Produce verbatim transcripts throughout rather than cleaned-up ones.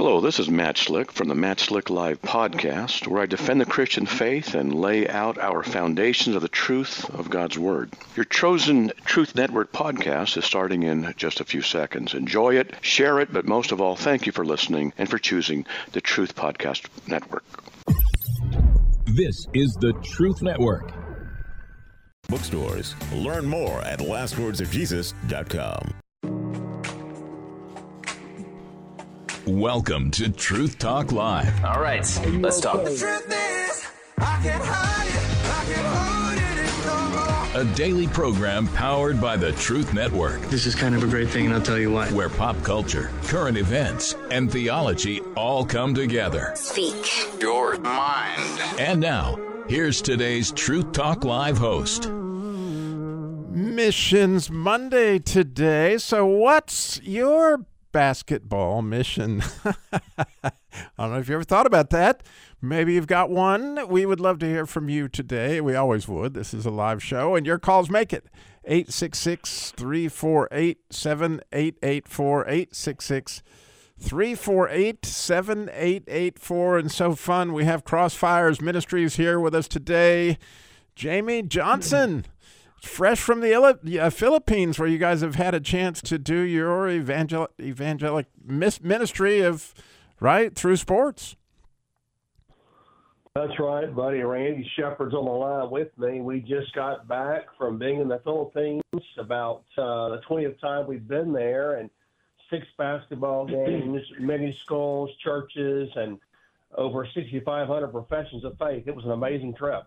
Hello, this is Matt Slick from the Matt Slick Live podcast, where I defend the Christian faith and lay out our foundations of the truth of God's Word. Your chosen Truth Network podcast is starting in just a few seconds. Enjoy it, share it, but most of all, thank you for listening and for choosing the Truth Podcast Network. This is the Truth Network. Bookstores. Learn more at last words of jesus dot com. Welcome to Truth Talk Live. All right, let's talk. The truth is, I can't hide it, I can't hold it no more. A daily program powered by the Truth Network, This is kind of a great thing, and I'll tell you why. where pop culture, current events, and theology all come together. Speak Your mind. And now, here's today's Truth Talk Live host. Missions Monday today. So what's your basketball mission? I don't know if you ever thought about that. Maybe you've got one. We would love to hear from you today. We always would. This is a live show, and your calls make it. eight six six, three four eight, seven eight eight four, eight six six, three four eight, seven eight eight four. And so fun. We have Crossfires Ministries here with us today. Jamie Johnson, fresh from the uh, Philippines, where you guys have had a chance to do your evangel- evangelic mis- ministry of, right, through sports. That's right, buddy. Randy Shepard's on the line with me. We just got back from being in the Philippines, about uh, the twentieth time we've been there, and six basketball games, many schools, churches, and over sixty-five hundred professions of faith. It was an amazing trip.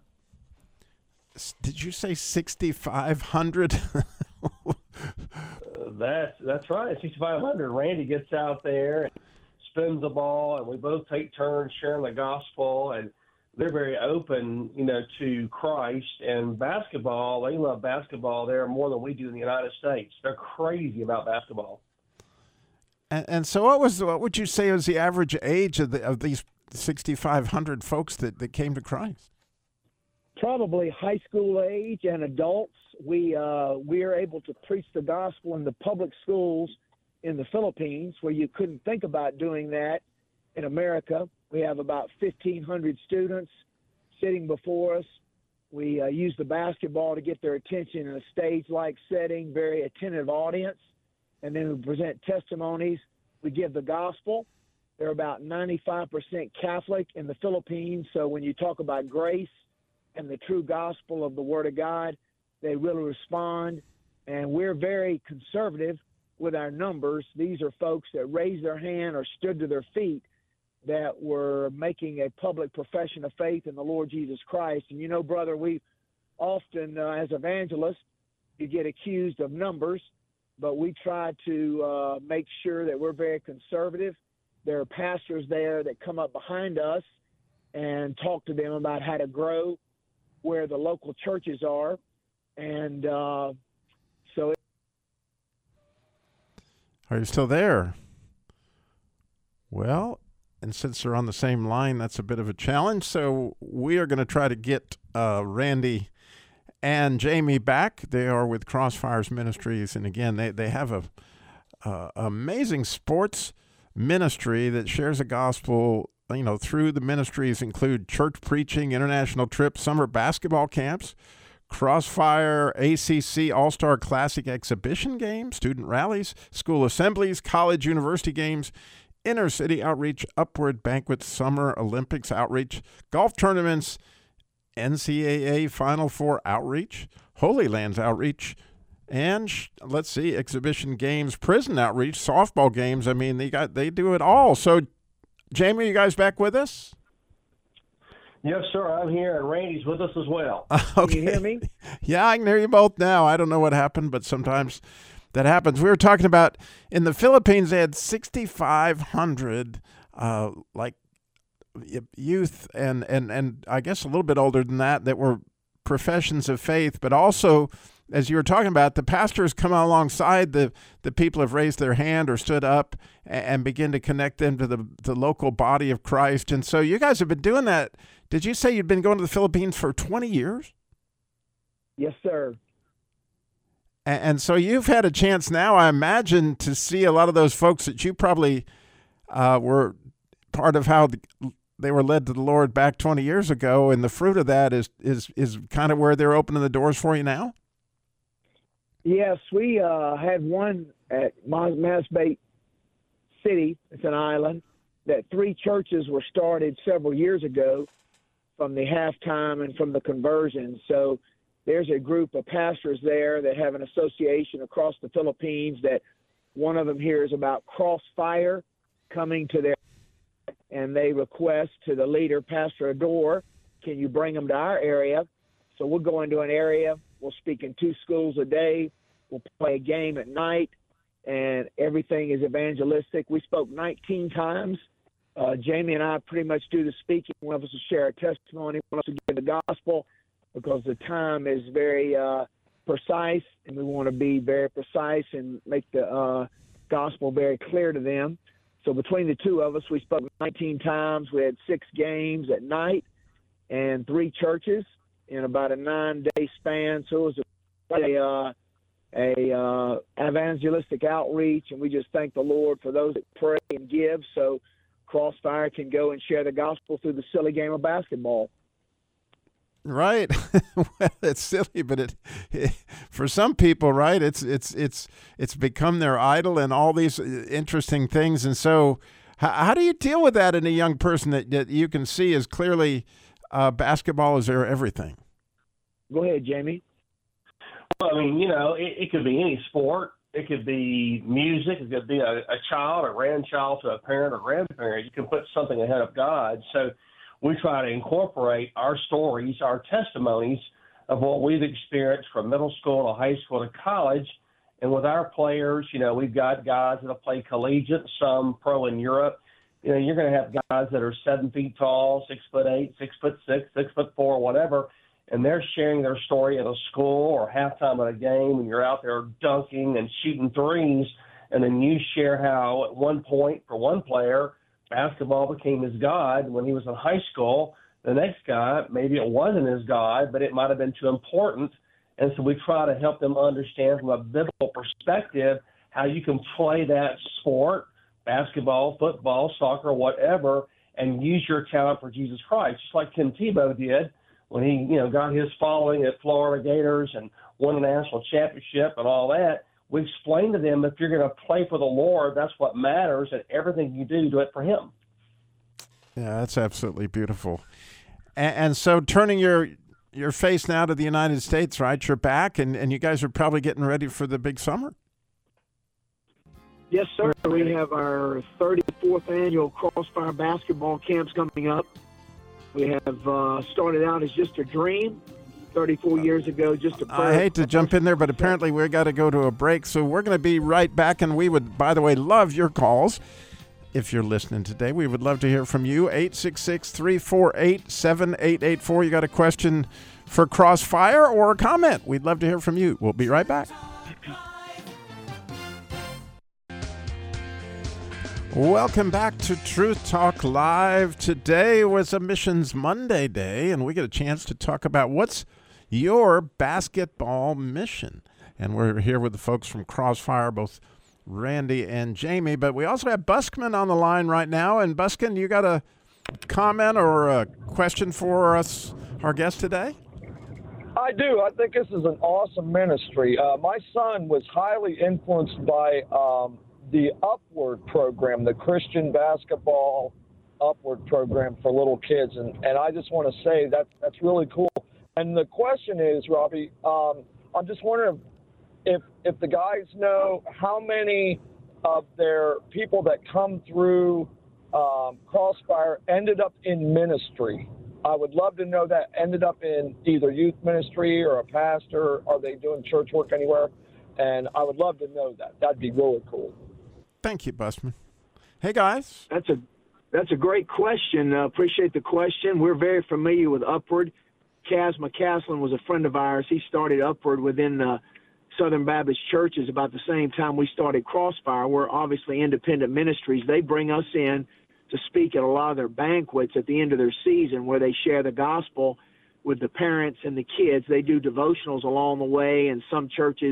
Did you say sixty-five hundred? Uh, that's that's right, sixty-five hundred. Randy gets out there and spins the ball, and we both take turns sharing the gospel, and they're very open, you know, to Christ. And basketball, they love basketball there more than we do in the United States. They're crazy about basketball. And, and so what was what would you say was the average age of the, of these sixty-five hundred folks that, that came to Christ? Probably high school age and adults. We uh, we are able to preach the gospel in the public schools in the Philippines, where you couldn't think about doing that in America. We have about fifteen hundred students sitting before us. We uh, use the basketball to get their attention in a stage-like setting, very attentive audience, and then we present testimonies. We give the gospel. They're about ninety-five percent Catholic in the Philippines, so when you talk about grace and the true gospel of the Word of God, they really respond. And we're very conservative with our numbers. These are folks that raised their hand or stood to their feet that were making a public profession of faith in the Lord Jesus Christ. And you know, brother, we often, uh, as evangelists, you get accused of numbers, but we try to uh, make sure that we're very conservative. There are pastors there that come up behind us and talk to them about how to grow where the local churches are. And uh, so. It- Are you still there? Well, and since they're on the same line, that's a bit of a challenge. So we are going to try to get uh, Randy and Jamie back. They are with Crossfires Ministries. And again, they, they have a uh, amazing sports ministry that shares the gospel. You know, through the ministries include church preaching, international trips, summer basketball camps, Crossfire, A C C All-Star Classic exhibition games, student rallies, school assemblies, college university games, inner city outreach, upward banquets, summer Olympics outreach, golf tournaments, N C double A Final Four outreach, Holy Lands outreach, and sh- let's see, exhibition games, prison outreach, softball games. I mean, they got they do it all. So, Jamie, you guys back with us? Yes, sir. I'm here, and Randy's with us as well. Okay. Can you hear me? Yeah, I can hear you both now. I don't know what happened, but sometimes that happens. We were talking about in the Philippines, they had sixty-five hundred uh, like youth and, and, and I guess a little bit older than that that were professions of faith, but also, as you were talking about, the pastors come alongside the, the people who have raised their hand or stood up and, and begin to connect them to the, the local body of Christ. And so you guys have been doing that. Did you say you've been going to the Philippines for twenty years? Yes, sir. And, and so you've had a chance now, I imagine, to see a lot of those folks that you probably uh, were part of how the, they were led to the Lord back twenty years ago, and the fruit of that is is is kind of where they're opening the doors for you now? Yes, we uh, had one at Masbate City. It's an island that three churches were started several years ago from the halftime and from the conversion. So there's a group of pastors there that have an association across the Philippines that one of them hears about Crossfire coming to their, and they request to the leader, Pastor Adore, can you bring them to our area? So we'll go into an area, we'll speak in two schools a day, we'll play a game at night, and everything is evangelistic. We spoke nineteen times. Uh, Jamie and I pretty much do the speaking. One of us will share a testimony, one of us will give the gospel, because the time is very uh, precise, and we want to be very precise and make the uh, gospel very clear to them. So between the two of us, we spoke nineteen times. We had six games at night and three churches in about a nine-day span. So it was a, uh, a uh, evangelistic outreach, and we just thank the Lord for those that pray and give so Crossfire can go and share the gospel through the silly game of basketball. Right. Well, it's silly, but it, it for some people, right, it's it's it's it's become their idol and all these interesting things. And so how, how do you deal with that in a young person that, that you can see is clearly uh, basketball is their everything? Go ahead, Jamie. Well, I mean, you know, it, it could be any sport. It could be music. It could be a, a child, a grandchild to a parent or grandparent. You can put something ahead of God. So we try to incorporate our stories, our testimonies of what we've experienced from middle school to high school to college. And with our players, you know, we've got guys that have played collegiate, some pro in Europe. You know, you're going to have guys that are seven feet tall, six foot eight, six foot six, six foot four, whatever. And they're sharing their story at a school or halftime at a game, and you're out there dunking and shooting threes. And then you share how at one point for one player, basketball became his God when he was in high school. The next guy, maybe it wasn't his God, but it might have been too important. And so we try to help them understand from a biblical perspective how you can play that sport, basketball, football, soccer, whatever, and use your talent for Jesus Christ, just like Tim Tebow did when he, you know, got his following at Florida Gators and won a national championship and all that. We explain to them if you're going to play for the Lord, that's what matters, and everything you do, do it for Him. Yeah, that's absolutely beautiful. And, and so turning your your face now to the United States, right? You're back, and, and you guys are probably getting ready for the big summer. Yes, sir. We have our thirty-fourth annual Crossfire basketball camps coming up. We have uh, started out as just a dream. thirty-four years ago, just a prayer. I hate to jump in there, but apparently we've got to go to a break. So we're going to be right back, and we would, by the way, love your calls. If you're listening today, we would love to hear from you. eight six six, three four eight, seven eight eight four. You got a question for Crossfire or a comment? We'd love to hear from you. We'll be right back. Welcome back to Truth Talk Live. Today was a Missions Monday day, and we get a chance to talk about what's your basketball mission. And we're here with the folks from Crossfire, both Randy and Jamie, but we also have Buskman on the line right now. And Buskin, you got a comment or a question for us, our guest today? I do. I think this is an awesome ministry. Uh, my son was highly influenced by um, the Upward program, the Christian basketball Upward program for little kids, and, and I just want to say that that's really cool. And the question is, Robbie, um, I'm just wondering if if the guys know how many of their people that come through um, Crossfire ended up in ministry. I would love to know that. Ended up in either youth ministry or a pastor. Are they doing church work anywhere? And I would love to know that. That'd be really cool. Thank you, Busman. Hey, guys. That's a that's a great question. Uh, appreciate the question. We're very familiar with Upward. Kaz McCaslin was a friend of ours. He started Upward within uh, Southern Baptist churches about the same time we started Crossfire. We're obviously independent ministries. They bring us in to speak at a lot of their banquets at the end of their season where they share the gospel with the parents and the kids. They do devotionals along the way, and some churches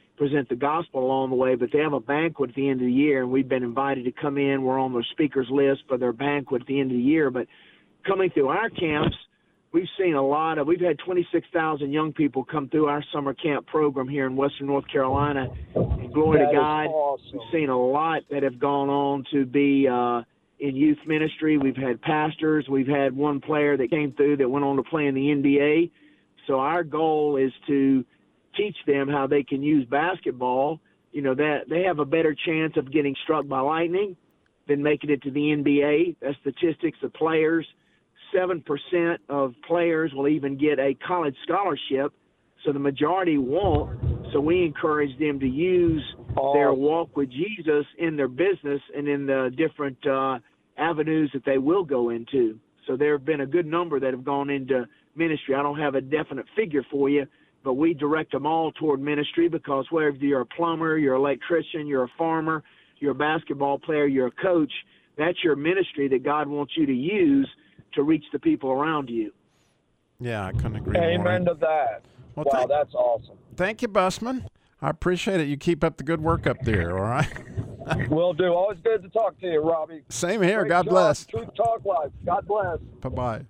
present the gospel along the way, but they have a banquet at the end of the year, and we've been invited to come in. We're on their speakers list for their banquet at the end of the year. But coming through our camps, we've seen a lot of, we've had twenty-six thousand young people come through our summer camp program here in Western North Carolina. And glory That to God. is awesome. We've seen a lot that have gone on to be uh, in youth ministry. We've had pastors. We've had one player that came through that went on to play in the N B A. So our goal is to teach them how they can use basketball. You know, that they have a better chance of getting struck by lightning than making it to the N B A. That's statistics of players. seven percent of players will even get a college scholarship, so the majority won't. So we encourage them to use Oh. their walk with Jesus in their business and in the different uh, avenues that they will go into. So there have been a good number that have gone into ministry. I don't have a definite figure for you, but we direct them all toward ministry, because whether you're a plumber, you're an electrician, you're a farmer, you're a basketball player, you're a coach, that's your ministry that God wants you to use to reach the people around you. Yeah, I couldn't agree more. Amen to that. Well, wow, thank- that's awesome. Thank you, Busman. I appreciate it. You keep up the good work up there, all right? Will do. Always good to talk to you, Robbie. Same here. Great God job. bless. Truth Talk Live. God bless. Bye-bye.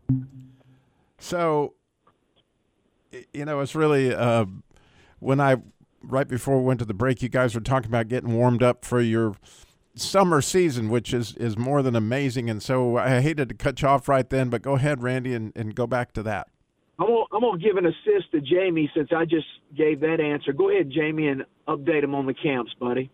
So, y- you know, it's really, uh, when I, right before we went to the break, you guys were talking about getting warmed up for your summer season, which is, is more than amazing. And so I hated to cut you off right then, but go ahead, Randy, and, and go back to that. I'm gonna, I'm gonna give an assist to Jamie since I just gave that answer. Go ahead, Jamie, and update him on the camps, buddy.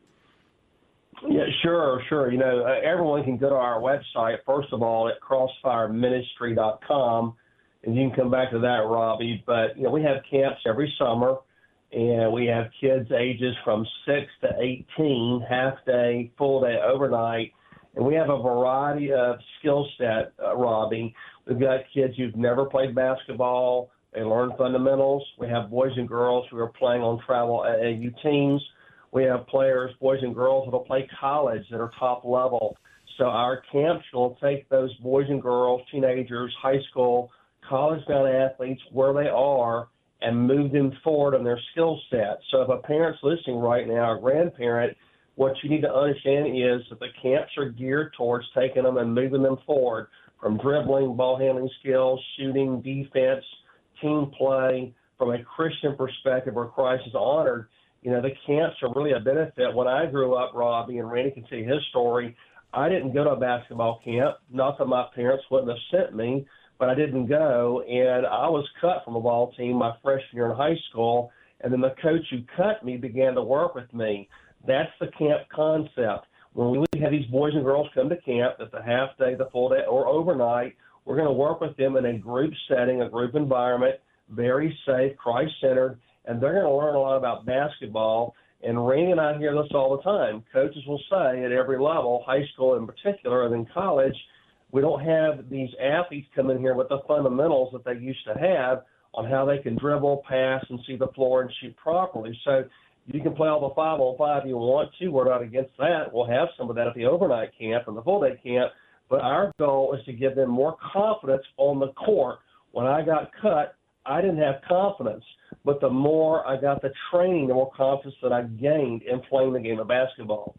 Yeah, sure, sure. You know, uh, everyone can go to our website, first of all, at crossfire ministry dot com, and you can come back to that, Robbie. But, you know, we have camps every summer, and we have kids ages from six to eighteen, half day, full day, overnight. And we have a variety of skill set, uh, Robbie. We've got kids who've never played basketball. They learn fundamentals. We have boys and girls who are playing on travel A A U teams. We have players, boys and girls, that will play college that are top level. So our camps will take those boys and girls, teenagers, high school, college-bound athletes where they are and move them forward on their skill set. So if a parent's listening right now, a grandparent, what you need to understand is that the camps are geared towards taking them and moving them forward from dribbling, ball handling skills, shooting, defense, team play, from a Christian perspective where Christ is honored. You know, the camps are really a benefit. When I grew up, Robbie, and Randy can see his story, I didn't go to a basketball camp. Not that my parents wouldn't have sent me, but I didn't go. And I was cut from a ball team my freshman year in high school, and then the coach who cut me began to work with me. That's the camp concept. When we have these boys and girls come to camp, at the half day, the full day, or overnight, we're going to work with them in a group setting, a group environment, very safe, Christ-centered, and they're going to learn a lot about basketball. And Randy and I hear this all the time. Coaches will say at every level, high school in particular, and in college, we don't have these athletes come in here with the fundamentals that they used to have on how they can dribble, pass, and see the floor and shoot properly. So you can play all the five on five you want to. We're not against that. We'll have some of that at the overnight camp and the full-day camp. But our goal is to give them more confidence on the court. When I got cut, I didn't have confidence. But the more I got the training, the more confidence that I gained in playing the game of basketball.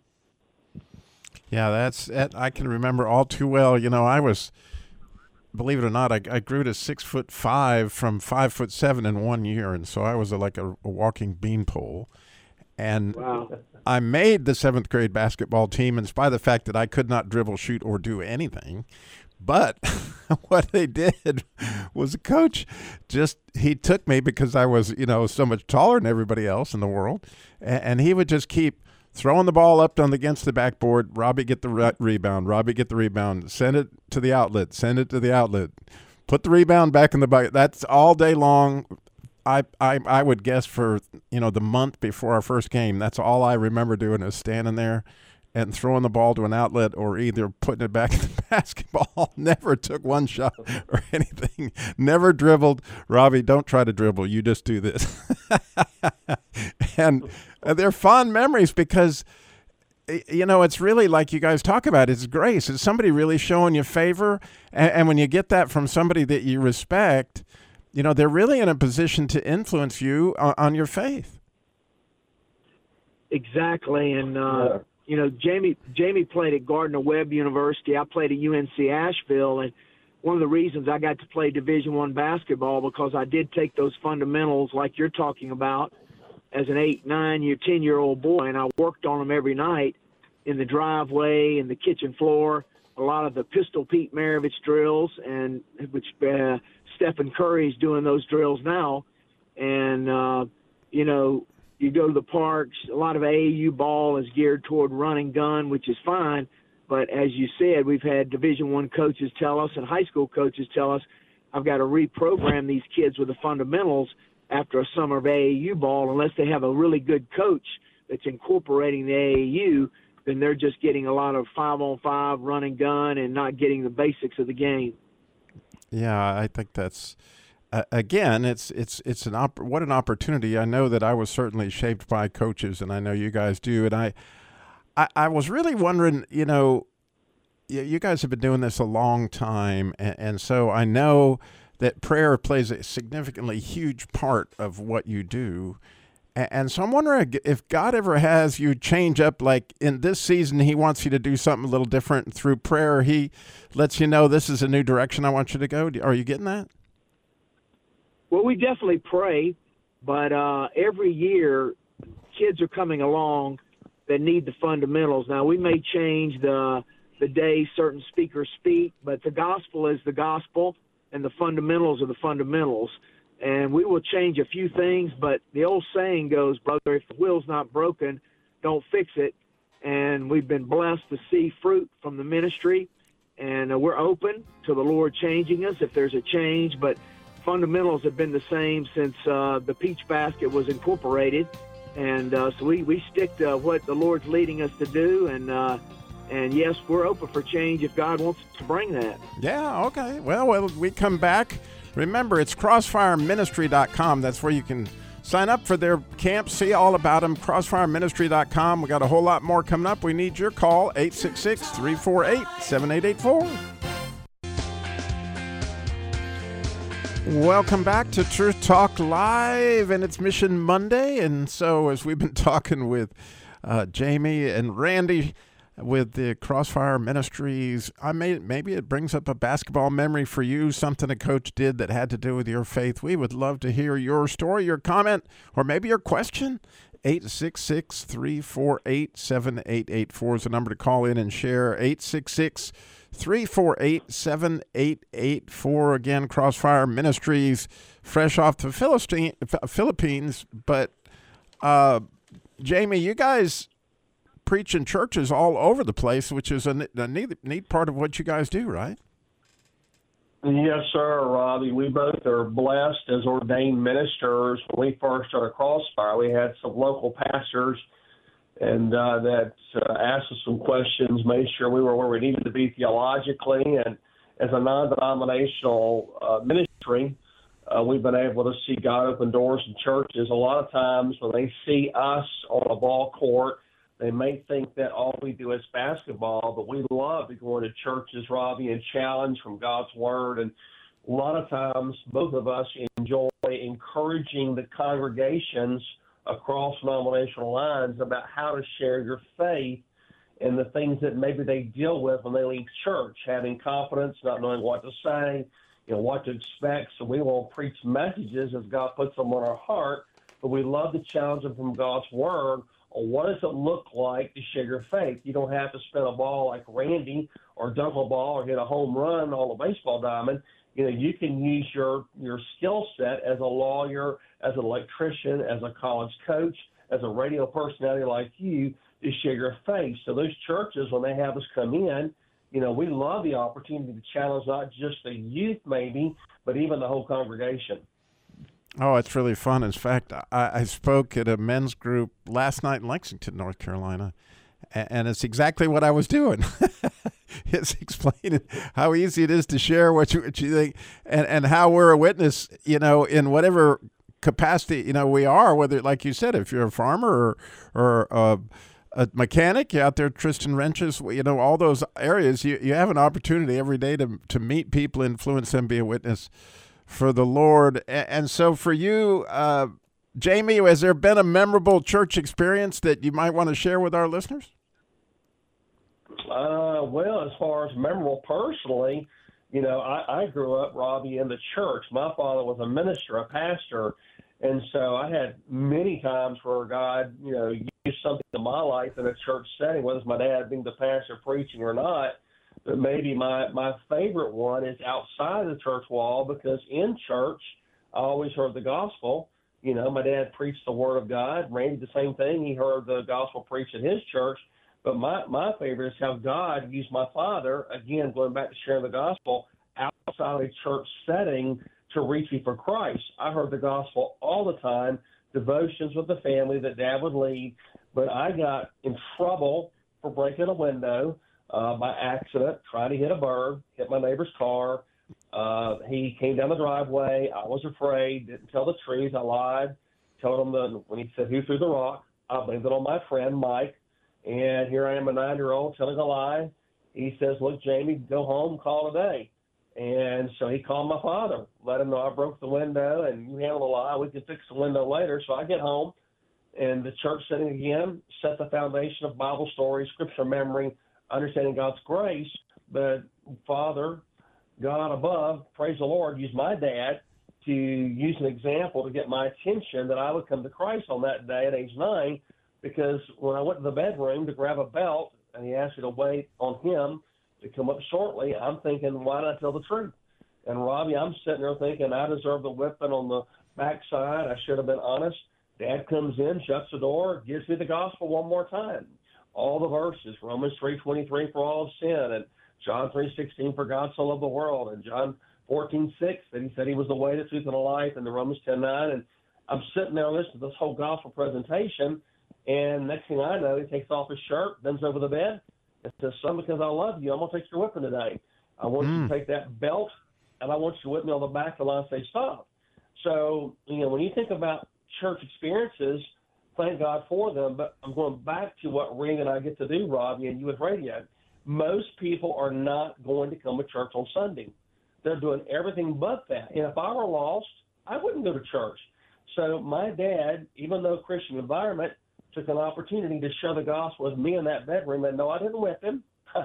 Yeah, that's that, I can remember all too well. You know, I was, believe it or not, I, I grew to six foot five from five foot seven in one year, and so I was a, like a, a walking beanpole. And Wow. I made the seventh grade basketball team in spite of the fact that I could not dribble, shoot, or do anything. But what they did was the coach just, he took me because I was, you know, so much taller than everybody else in the world. And, and he would just keep throwing the ball up on the, against the backboard. Robbie, get the re- rebound. Robbie, get the rebound. Send it to the outlet. Send it to the outlet. Put the rebound back in the bucket. That's all day long. I, I I would guess for, you know, the month before our first game, that's all I remember doing is standing there and throwing the ball to an outlet or either putting it back in the basketball. Never took one shot or anything. Never dribbled. Robbie, don't try to dribble. You just do this. And they're fond memories because, you know, it's really like you guys talk about, it's grace. It's somebody really showing you favor. And, and when you get that from somebody that you respect, you know, they're really in a position to influence you on, on your faith. Exactly, and uh, Yeah. you know, Jamie Jamie played at Gardner Webb University. I played at U N C Asheville, and one of the reasons I got to play Division One basketball because I did take those fundamentals like you're talking about as an eight, nine year, ten year old boy, and I worked on them every night in the driveway, in the kitchen floor. A lot of the Pistol Pete Maravich drills, and which uh, Stephen Curry's doing those drills now, and uh, you know. You go to the parks, a lot of A A U ball is geared toward run and gun, which is fine. But as you said, we've had Division One coaches tell us and high school coaches tell us, I've got to reprogram these kids with the fundamentals after a summer of A A U ball. Unless they have a really good coach that's incorporating the A A U, then they're just getting a lot of five-on-five run and gun and not getting the basics of the game. Yeah, I think that's... Uh, again, it's it's it's an op- what an opportunity. I know that I was certainly shaped by coaches, and I know you guys do. And I, I, I was really wondering, you know, you, you guys have been doing this a long time, and, and so I know that prayer plays a significantly huge part of what you do. And, and so I'm wondering if God ever has you change up, like in this season, He wants you to do something a little different through prayer. He lets you know this is a new direction I want you to go. Are you getting that? Well, we definitely pray, but uh, every year kids are coming along that need the fundamentals. Now, we may change the the day certain speakers speak, but the gospel is the gospel, and the fundamentals are the fundamentals. And we will change a few things, but the old saying goes, brother, if the wheel's not broken, don't fix it. And we've been blessed to see fruit from the ministry, and uh, we're open to the Lord changing us if there's a change, but fundamentals have been the same since uh, the Peach Basket was incorporated, and uh, so we, we stick to what the Lord's leading us to do, and uh, and yes, we're open for change if God wants to bring that. Yeah, okay. Well, well, we come back. Remember, it's crossfire ministry dot com. That's where you can sign up for their camp, see all about them, crossfire ministry dot com. We got a whole lot more coming up. We need your call, eight six six, three four eight, seven eight eight four. Welcome back to Truth Talk Live, and it's Mission Monday. And so as we've been talking with uh, Jamie and Randy with the Crossfire Ministries, I may, maybe it brings up a basketball memory for you, something a coach did that had to do with your faith. We would love to hear your story, your comment, or maybe your question. eight six six, three four eight, seven eight eight four is the number to call in and share. eight six six, three four eight, seven eight eight four. Again, Crossfire Ministries, fresh off the Philistine, Philippines. But, uh, Jamie, you guys preach in churches all over the place, which is a, a neat, neat part of what you guys do, right? Yes, sir, Robbie. We both are blessed as ordained ministers. When we first started Crossfire, we had some local pastors and uh, that uh, asked us some questions, made sure we were where we needed to be theologically. And as a non-denominational uh, ministry, uh, we've been able to see God open doors in churches. A lot of times when they see us on a ball court, they may think that all we do is basketball, but we love to go into churches, Robbie, and challenge from God's Word. And a lot of times, both of us enjoy encouraging the congregations across denominational lines about how to share your faith and the things that maybe they deal with when they leave church, having confidence, not knowing what to say, you know, what to expect. So we won't preach messages as God puts them on our heart, but we love to challenge them from God's Word. What does it look like to share your faith? You don't have to spin a ball like Randy or dunk a ball or hit a home run on a baseball diamond. You know, you can use your, your skill set as a lawyer, as an electrician, as a college coach, as a radio personality like you to share your faith. So those churches, when they have us come in, you know, we love the opportunity to challenge not just the youth maybe, but even the whole congregation. Oh, it's really fun. In fact, I, I spoke at a men's group last night in Lexington, North Carolina, and, and it's exactly what I was doing. It's explaining how easy it is to share what you, what you think and, and how we're a witness, you know, in whatever capacity, you know, we are, whether, like you said, if you're a farmer or, or uh, a mechanic, you're out there, Tristan Wrenches, you know, all those areas, you, you have an opportunity every day to, to meet people, influence them, be a witness for the Lord. And so for you, uh, Jamie, has there been a memorable church experience that you might want to share with our listeners? Uh, well, as far as memorable personally, you know, I, I grew up, Robbie, in the church. My father was a minister, a pastor, and so I had many times where God, you know, used something in my life in a church setting, whether it's my dad being the pastor preaching or not. But maybe my, my favorite one is outside the church wall, because in church, I always heard the gospel. You know, my dad preached the word of God. Randy, the same thing. He heard the gospel preached in his church. But my, my favorite is how God used my father, again, going back to sharing the gospel, outside a church setting to reach me for Christ. I heard the gospel all the time, devotions with the family that Dad would lead. But I got in trouble for breaking a window uh, by accident, trying to hit a bird, hit my neighbor's car. Uh, he came down the driveway. I was afraid, didn't tell the truth. I lied, told him that when he said, "Who threw the rock?" I blamed it on my friend, Mike. And here I am, a nine-year-old, telling a lie. He says, "Look, Jamie, go home, call it a day." And so he called my father, let him know I broke the window, and you handle the lie. We can fix the window later. So I get home, and the church setting again set the foundation of Bible stories, scripture memory, understanding God's grace. But Father, God above, praise the Lord, used my dad to use an example to get my attention that I would come to Christ on that day at age nine, because when I went to the bedroom to grab a belt and he asked me to wait on him to come up shortly, I'm thinking, why did I tell the truth? And Robbie, I'm sitting there thinking I deserve the whipping on the backside. I should have been honest. Dad comes in, shuts the door, gives me the gospel one more time. All the verses, Romans three twenty-three for all of sin, and John three sixteen for God so loved the world, and John fourteen six that he said he was the way, the truth, and the life, and the Romans ten nine. And I'm sitting there listening to this whole gospel presentation, and next thing I know, he takes off his shirt, bends over the bed, and says, "Son, because I love you, I'm going to take your whipping today. I want mm. you to take that belt, and I want you to whip me on the back till I say stop." So, you know, when you think about church experiences, thank God for them, but I'm going back to what Ring and I get to do, Robbie, and you with radio. Most people are not going to come to church on Sunday. They're doing everything but that. And if I were lost, I wouldn't go to church. So my dad, even though Christian environment, took an opportunity to share the gospel with me in that bedroom. And no, I didn't whip him.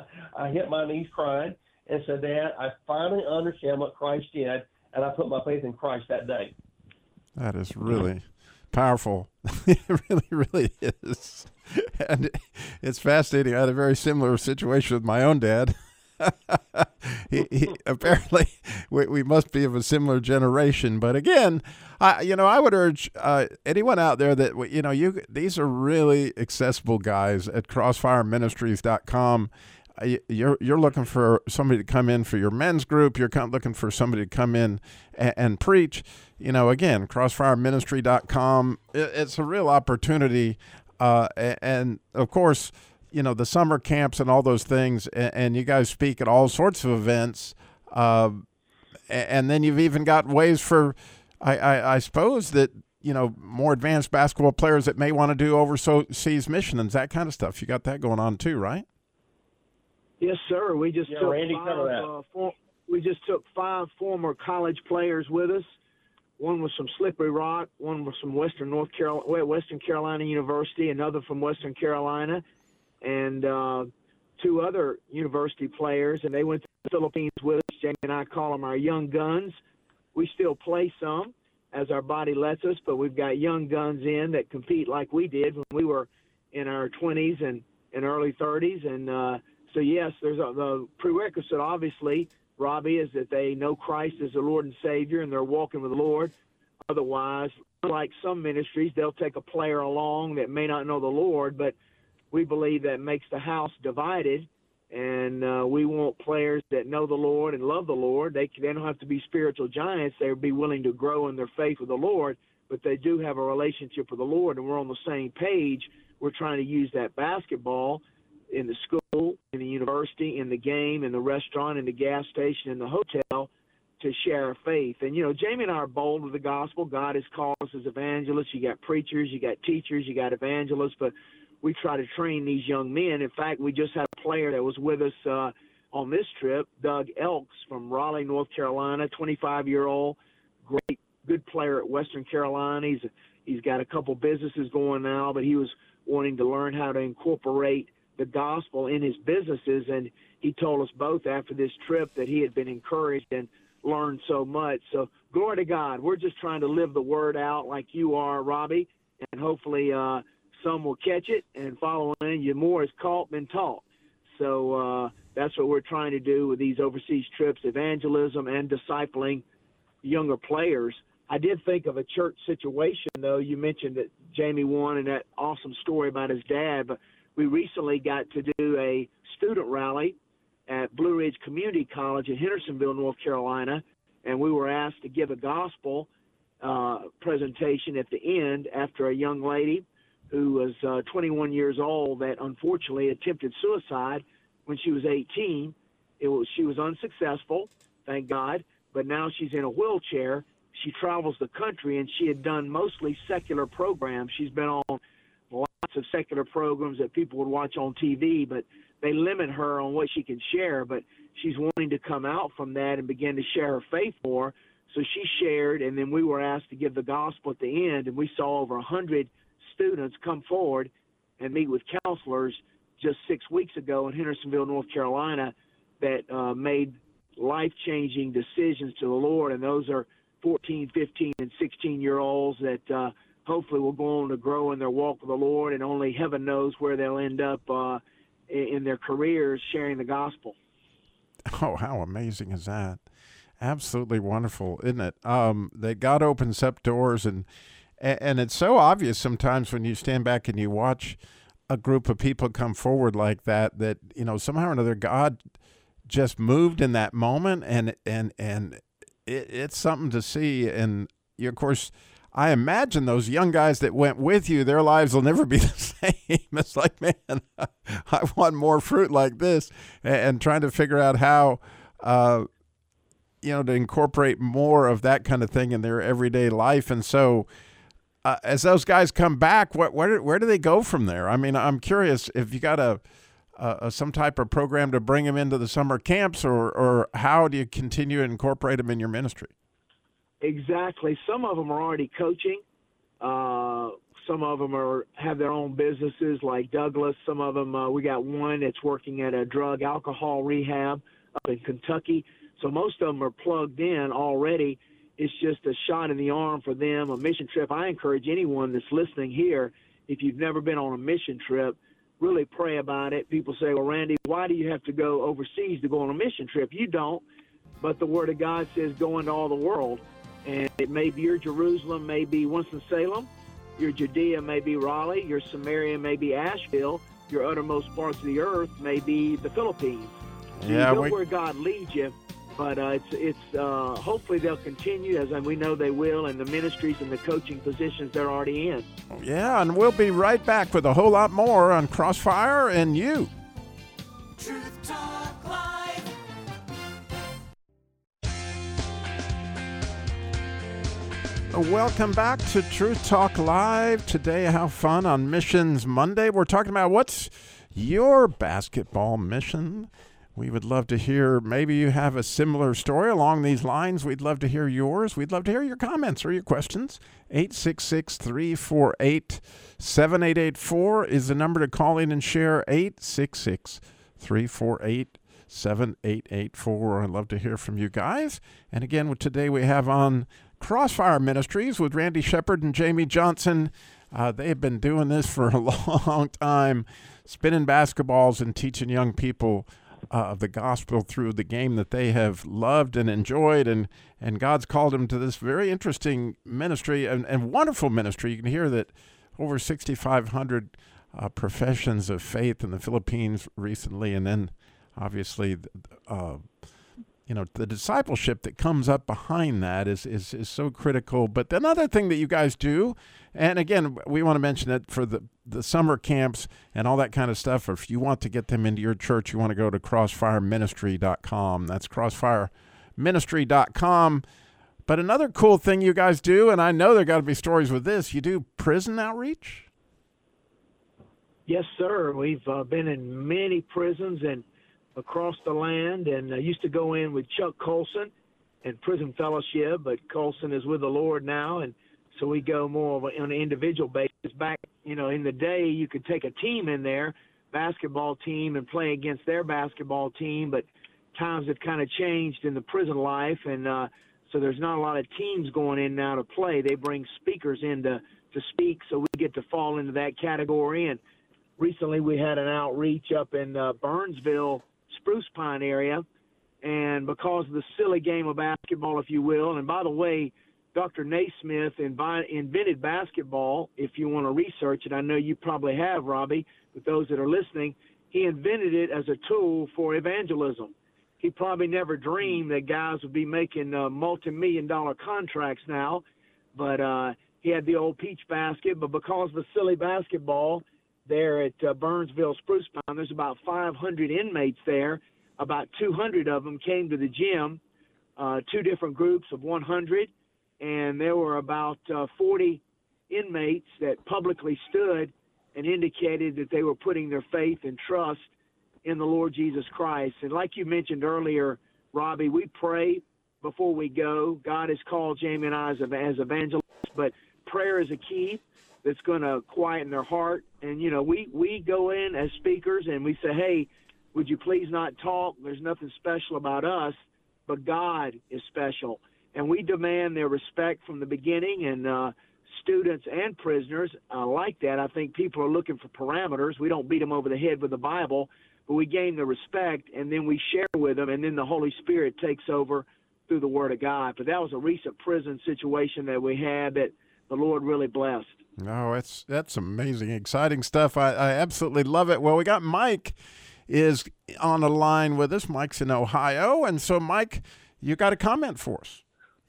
I hit my knees crying and said, "Dad, I finally understand what Christ did, and I put my faith in Christ that day." That is really powerful. It really, really is. And it's fascinating. I had a very similar situation with my own dad. he, he, apparently, we, we must be of a similar generation. But again, I, you know, I would urge uh, anyone out there that, you know, you these are really accessible guys at crossfire ministries dot com. You're you're looking for somebody to come in for your men's group. You're looking for somebody to come in and, and preach. You know, again, crossfire ministry dot com. It's a real opportunity. Uh, and, of course, you know, the summer camps and all those things, and, and you guys speak at all sorts of events. Uh, and then you've even got ways for, I, I, I suppose, that, you know, more advanced basketball players that may want to do overseas missions, that kind of stuff. You got that going on too, right? Yes, sir. We just yeah, took Randy, five, cover that. Uh, for, we just took five former college players with us. One was from Slippery Rock, one was from Western North Carolina, Western Carolina University, another from Western Carolina, and uh, two other university players. And they went to the Philippines with us. Jamie and I call them our young guns. We still play some as our body lets us, but we've got young guns in that compete like we did when we were in our twenties and, and early thirties. And uh, so, yes, there's a, the prerequisite, obviously, Robbie, is that they know Christ as the Lord and Savior and they're walking with the Lord. Otherwise, like some ministries, they'll take a player along that may not know the Lord, but we believe that makes the house divided, and uh, we want players that know the Lord and love the Lord. They, they don't have to be spiritual giants. They'll be willing to grow in their faith with the Lord, but they do have a relationship with the Lord, and we're on the same page. We're trying to use that basketball in the school, in the university, in the game, in the restaurant, in the gas station, in the hotel, to share our faith. And, you know, Jamie and I are bold with the gospel. God has called us as evangelists. You got preachers, you got teachers, you got evangelists, but we try to train these young men. In fact, we just had a player that was with us uh, on this trip, Doug Elks from Raleigh, North Carolina, twenty-five-year-old, great, good player at Western Carolina. He's He's got a couple businesses going now, but he was wanting to learn how to incorporate the gospel in his businesses. And he told us both after this trip that he had been encouraged and learned so much. So glory to God. We're just trying to live the word out like you are, Robbie, and hopefully uh, some will catch it and follow in. You more is caught than taught. So uh, that's what we're trying to do with these overseas trips, evangelism and discipling younger players. I did think of a church situation, though. You mentioned that Jamie won and that awesome story about his dad, but we recently got to do a student rally at Blue Ridge Community College in Hendersonville, North Carolina, and we were asked to give a gospel uh, presentation at the end after a young lady who was uh, twenty-one years old that unfortunately attempted suicide when she was eighteen. It was, she was unsuccessful, thank God, but now she's in a wheelchair. She travels the country, and she had done mostly secular programs. She's been on lots of secular programs that people would watch on T V, but they limit her on what she can share. But she's wanting to come out from that and begin to share her faith more. So she shared, and then we were asked to give the gospel at the end, and we saw over one hundred students come forward and meet with counselors just six weeks ago in Hendersonville, North Carolina, that uh, made life-changing decisions to the Lord, and those are fourteen, fifteen, and sixteen-year-olds that uh, hopefully will go on to grow in their walk with the Lord, and only heaven knows where they'll end up uh, in their careers sharing the gospel. Oh, how amazing is that? Absolutely wonderful, isn't it? Um, that God opens up doors, and and it's so obvious sometimes when you stand back and you watch a group of people come forward like that, that, you know, somehow or another God just moved in that moment, and and and it, it's something to see. And you, of course, I imagine those young guys that went with you, their lives will never be the same. It's like, man, I want more fruit like this, and, and trying to figure out how, uh, you know, to incorporate more of that kind of thing in their everyday life. And so uh, as those guys come back, what, where, where do they go from there? I mean, I'm curious if you got a, a some type of program to bring them into the summer camps, or, or how do you continue to incorporate them in your ministry? Exactly. Some of them are already coaching. Uh, some of them are have their own businesses, like Douglas. Some of them, uh, we got one that's working at a drug alcohol rehab up in Kentucky. So most of them are plugged in already. It's just a shot in the arm for them, a mission trip. I encourage anyone that's listening here, if you've never been on a mission trip, really pray about it. People say, well, Randy, why do you have to go overseas to go on a mission trip? You don't, but the Word of God says go into all the world. And it may be your Jerusalem, may be Winston-Salem, your Judea may be Raleigh, your Samaria may be Asheville, your uttermost parts of the earth may be the Philippines. So yeah, you go we... where God leads you. But uh, it's it's uh, hopefully they'll continue, as we know they will, in the ministries and the coaching positions they're already in. Yeah, and we'll be right back with a whole lot more on Crossfire and You. Truth Talk Live. Welcome back to Truth Talk Live. Today, how fun on Missions Monday. We're talking about what's your basketball mission. We would love to hear, maybe you have a similar story along these lines. We'd love to hear yours. We'd love to hear your comments or your questions. eight six six, three four eight, seven eight eight four is the number to call in and share. eight six six, three four eight, seven eight eight four. I'd love to hear from you guys. And again, today we have on Crossfire Ministries with Randy Shepard and Jamie Johnson. Uh, they have been doing this for a long time, spinning basketballs and teaching young people Uh, of the gospel through the game that they have loved and enjoyed, and and God's called them to this very interesting ministry and, and wonderful ministry. You can hear that over sixty-five hundred uh, professions of faith in the Philippines recently, and then obviously uh, you know, the discipleship that comes up behind that is, is is so critical. But another thing that you guys do, and again, we want to mention it for the, the summer camps and all that kind of stuff, or if you want to get them into your church, you want to go to crossfire ministry dot com. That's crossfire ministry dot com. But another cool thing you guys do, and I know there got to be stories with this, you do prison outreach? Yes, sir. We've uh, been in many prisons and across the land, and I used to go in with Chuck Colson and Prison Fellowship, but Colson is with the Lord now, and so we go more of a, on an individual basis. Back, you know, in the day, you could take a team in there, basketball team, and play against their basketball team, but times have kind of changed in the prison life, and uh, so there's not a lot of teams going in now to play. They bring speakers in to, to speak, so we get to fall into that category. And recently we had an outreach up in uh, Burnsville, Spruce Pine area, and because of the silly game of basketball, if you will, and by the way, Doctor Naismith invi- invented basketball. If you want to research it, I know you probably have, Robbie, but those that are listening, he invented it as a tool for evangelism. He probably never dreamed that guys would be making uh, multi-million dollar contracts now, but uh, he had the old peach basket. But because of the silly basketball there at uh, Burnsville Spruce Pine, there's about five hundred inmates there. About two hundred of them came to the gym, uh, two different groups of one hundred, and there were about uh, forty inmates that publicly stood and indicated that they were putting their faith and trust in the Lord Jesus Christ. And like you mentioned earlier, Robbie, we pray before we go. God has called Jamie and I as, as evangelists, but prayer is a key that's going to quieten their heart. And, you know, we, we go in as speakers and we say, hey, would you please not talk? There's nothing special about us, but God is special. And we demand their respect from the beginning, and uh, students and prisoners uh, like that. I think people are looking for parameters. We don't beat them over the head with the Bible, but we gain the respect, and then we share with them, and then the Holy Spirit takes over through the Word of God. But that was a recent prison situation that we had that the Lord really blessed. Oh, it's, that's amazing, exciting stuff. I, I absolutely love it. Well, we got Mike is on the line with us. Mike's in Ohio, and so, Mike, you got a comment for us.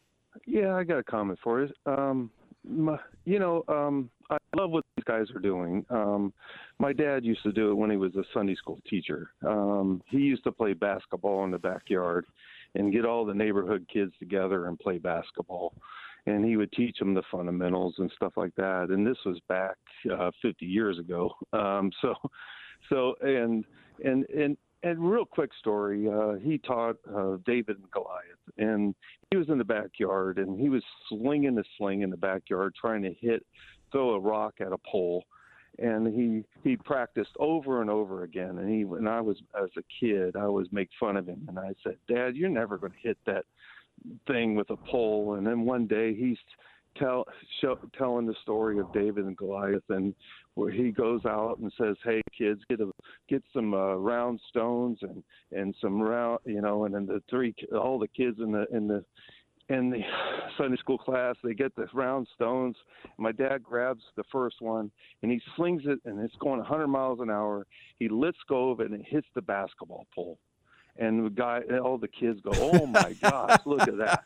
Yeah, I got a comment for you. Um, my, you know, um, I love what these guys are doing. Um, my dad used to do it when he was a Sunday school teacher. Um, he used to play basketball in the backyard and get all the neighborhood kids together and play basketball. And he would teach them the fundamentals and stuff like that. And this was back uh, fifty years ago. Um, so, so, and, and, and, And real quick story, uh, he taught uh, David and Goliath, and he was in the backyard, and he was slinging the sling in the backyard, trying to hit, throw a rock at a pole, and he he practiced over and over again. And he, when I was as a kid, I always make fun of him, and I said, "Dad, you're never going to hit that thing with a pole." And then one day he's tell show, telling the story of David and Goliath, and where he goes out and says, "Hey kids, get a get some uh, round stones and and some round, you know." And then the three, all the kids in the in the in the Sunday school class, they get the round stones. My dad grabs the first one and he slings it, and it's going one hundred miles an hour. He lets go of it and it hits the basketball pole. And the guy, all the kids go, "Oh my gosh, look at that!"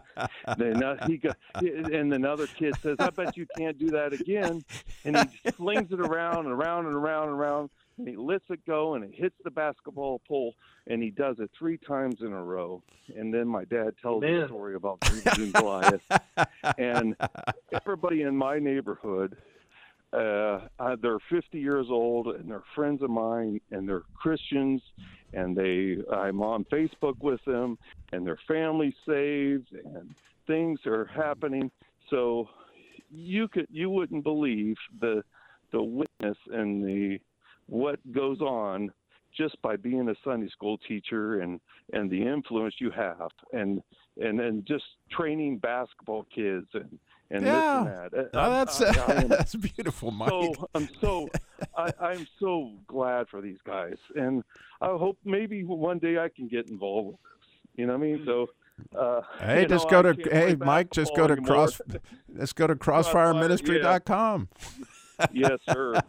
Then uh, he go, and another kid says, "I bet you can't do that again." And he slings it around and around and around and around, and he lets it go, and it hits the basketball pole, and he does it three times in a row. And then my dad tells Man. the story about David and Goliath, and everybody in my neighborhood. Uh, uh, they're fifty years old, and they're friends of mine, and they're Christians, and they I'm on Facebook with them, and their family's saved, and things are happening. So you could you wouldn't believe the the witness and the what goes on just by being a Sunday school teacher, and and the influence you have, and and and just training basketball kids and. And yeah, this and that. Oh, that's I, I am that's beautiful, Mike. So, I'm so I, I'm so glad for these guys, and I hope maybe one day I can get involved with this. You know what I mean? So, uh, hey, just know, go to hey, Mike, just go to anymore. cross. Let's go to crossfire ministry dot com. Yeah. Yes, sir.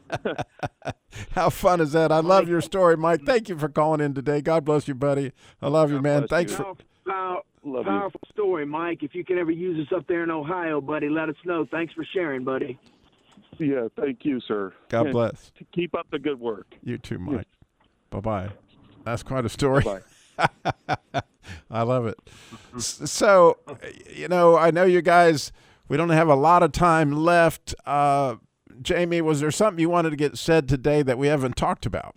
How fun is that? I love your story, Mike. Thank you for calling in today. God bless you, buddy. I love you, man. Thanks you. for. Power, Love powerful you. story, Mike. If you can ever use us up there in Ohio, buddy, let us know. Thanks for sharing, buddy. Yeah, thank you, sir. God And bless. Keep up the good work. You too, Mike. Bye bye. That's quite a story. Bye. I love it. So, you know, I know you guys, we don't have a lot of time left. Uh, Jamie, was there something you wanted to get said today that we haven't talked about?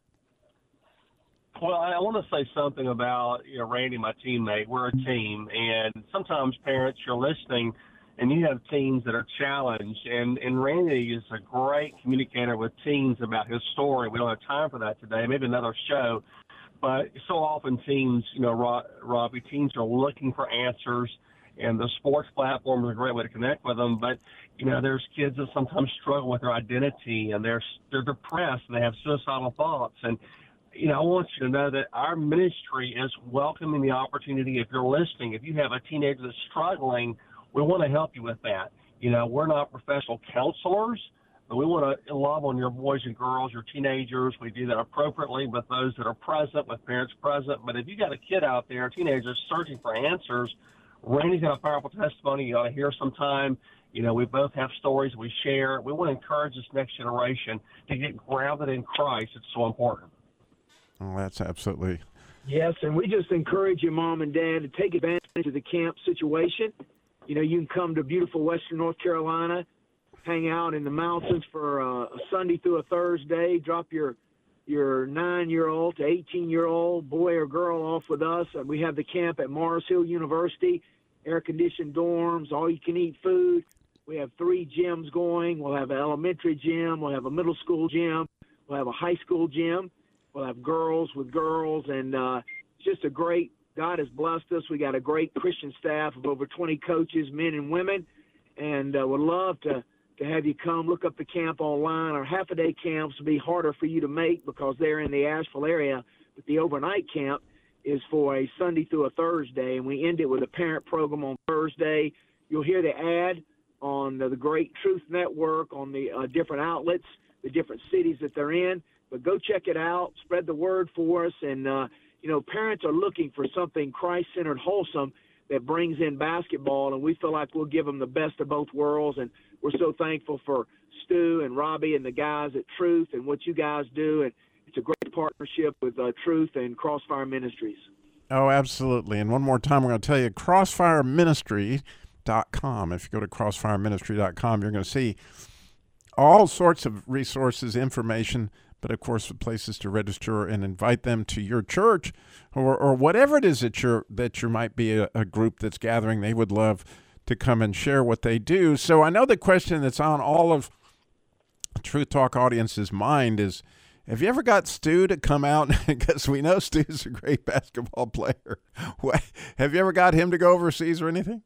Well, I want to say something about, you know, Randy, my teammate. We're a team, and sometimes parents, you're listening, and you have teens that are challenged. And, and Randy is a great communicator with teens about his story. We don't have time for that today, maybe another show. But so often teens, you know, Robbie, teens are looking for answers, and the sports platform is a great way to connect with them. But, you know, there's kids that sometimes struggle with their identity, and they're they're depressed, and they have suicidal thoughts. And, you know, I want you to know that our ministry is welcoming the opportunity. If you're listening, if you have a teenager that's struggling, we want to help you with that. You know, we're not professional counselors, but we want to love on your boys and girls, your teenagers. We do that appropriately with those that are present, with parents present. But if you got a kid out there, a teenager searching for answers, Randy's got a powerful testimony you ought to hear sometime. You know, we both have stories we share. We want to encourage this next generation to get grounded in Christ. It's so important. Oh, that's absolutely. Yes, and we just encourage you, Mom and Dad, to take advantage of the camp situation. You know, you can come to beautiful Western North Carolina, hang out in the mountains for uh, a Sunday through a Thursday, drop your your nine-year-old to eighteen-year-old boy or girl off with us. And we have the camp at Mars Hill University, air-conditioned dorms, all-you-can-eat food. We have three gyms going. We'll have an elementary gym. We'll have a middle school gym. We'll have a high school gym. We'll have girls with girls. And uh, it's just a great – God has blessed us. We got a great Christian staff of over twenty coaches, men and women, and uh, would love to, to have you come. Look up the camp online. Our half-a-day camps will be harder for you to make because they're in the Asheville area, but the overnight camp is for a Sunday through a Thursday, and we end it with a parent program on Thursday. You'll hear the ad on the, the Great Truth Network, on the uh, different outlets, the different cities that they're in. But go check it out, spread the word for us. And, uh, you know, parents are looking for something Christ-centered, wholesome that brings in basketball, and we feel like we'll give them the best of both worlds. And we're so thankful for Stu and Robbie and the guys at Truth and what you guys do. And it's a great partnership with uh, Truth and Crossfire Ministries. Oh, absolutely. And one more time, we're going to tell you, crossfire ministry dot com. If you go to crossfire ministry dot com, you're going to see all sorts of resources, information, but of course the places to register and invite them to your church or, or whatever it is that you're that you might be a, a group that's gathering. They would love to come and share what they do. So I know the question that's on all of Truth Talk audience's mind is, have you ever got Stu to come out? Because we know Stu's a great basketball player. Have you ever got him to go overseas or anything?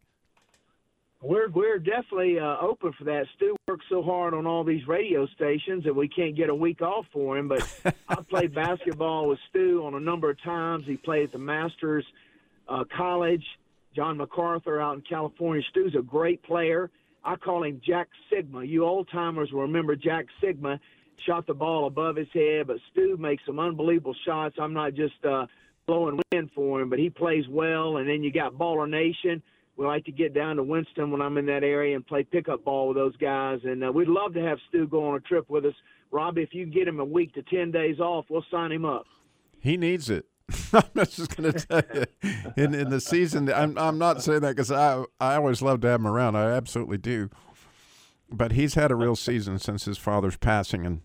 We're we're definitely uh, open for that. Stu works so hard on all these radio stations that we can't get a week off for him. But I played basketball with Stu on a number of times. He played at the Masters uh, College, John MacArthur out in California. Stu's a great player. I call him Jack Sigma. You old-timers will remember Jack Sigma. Shot the ball above his head, but Stu makes some unbelievable shots. I'm not just uh, blowing wind for him, but he plays well. And then you got Baller Nation. We like to get down to Winston when I'm in that area and play pickup ball with those guys. And uh, we'd love to have Stu go on a trip with us. Robbie, if you can get him a week to ten days off, we'll sign him up. He needs it. I'm just going to tell you, in, in the season, I'm, I'm not saying that because I, I always love to have him around. I absolutely do. But he's had a real season since his father's passing, and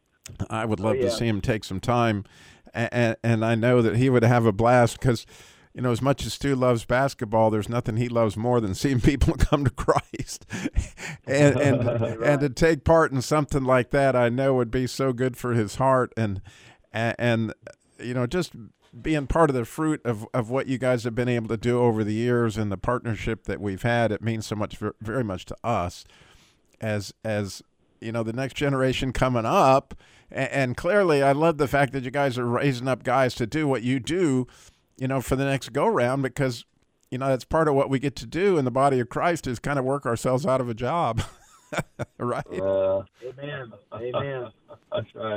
I would love oh, yeah. to see him take some time. And, and I know that he would have a blast because – you know, as much as Stu loves basketball, there's nothing he loves more than seeing people come to Christ. and and, right. and to take part in something like that, I know would be so good for his heart. And, and, and you know, just being part of the fruit of, of what you guys have been able to do over the years and the partnership that we've had, it means so much, very much to us as, as you know, the next generation coming up. And, and clearly, I love the fact that you guys are raising up guys to do what you do, you know, for the next go-round, because, you know, that's part of what we get to do in the body of Christ is kind of work ourselves out of a job, right? Uh, Amen. Amen. That's right.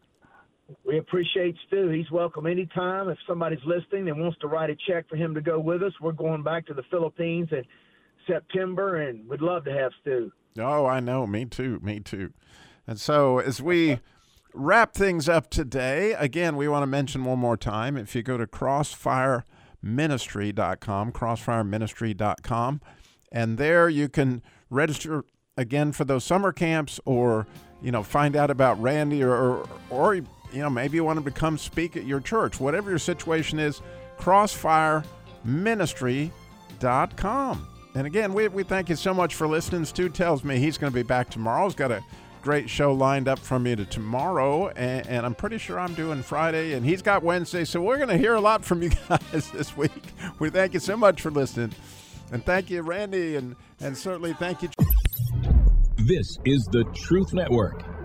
We appreciate Stu. He's welcome anytime. If somebody's listening and wants to write a check for him to go with us, we're going back to the Philippines in September, and we'd love to have Stu. Oh, I know. Me too. Me too. And so as we wrap things up today, again, we want to mention one more time, if you go to crossfire ministry dot com, crossfire ministry dot com, and there you can register again for those summer camps, or, you know, find out about Randy, or, or, or you know, maybe you want him to come speak at your church. Whatever your situation is, crossfire ministry dot com. And again, we, we thank you so much for listening. Stu tells me he's going to be back tomorrow. He's got a great show lined up from you to tomorrow, and, and I'm pretty sure I'm doing Friday, and he's got Wednesday, so we're going to hear a lot from you guys this week. We thank you so much for listening, and thank you, Randy, and, and certainly thank you. This is the Truth Network.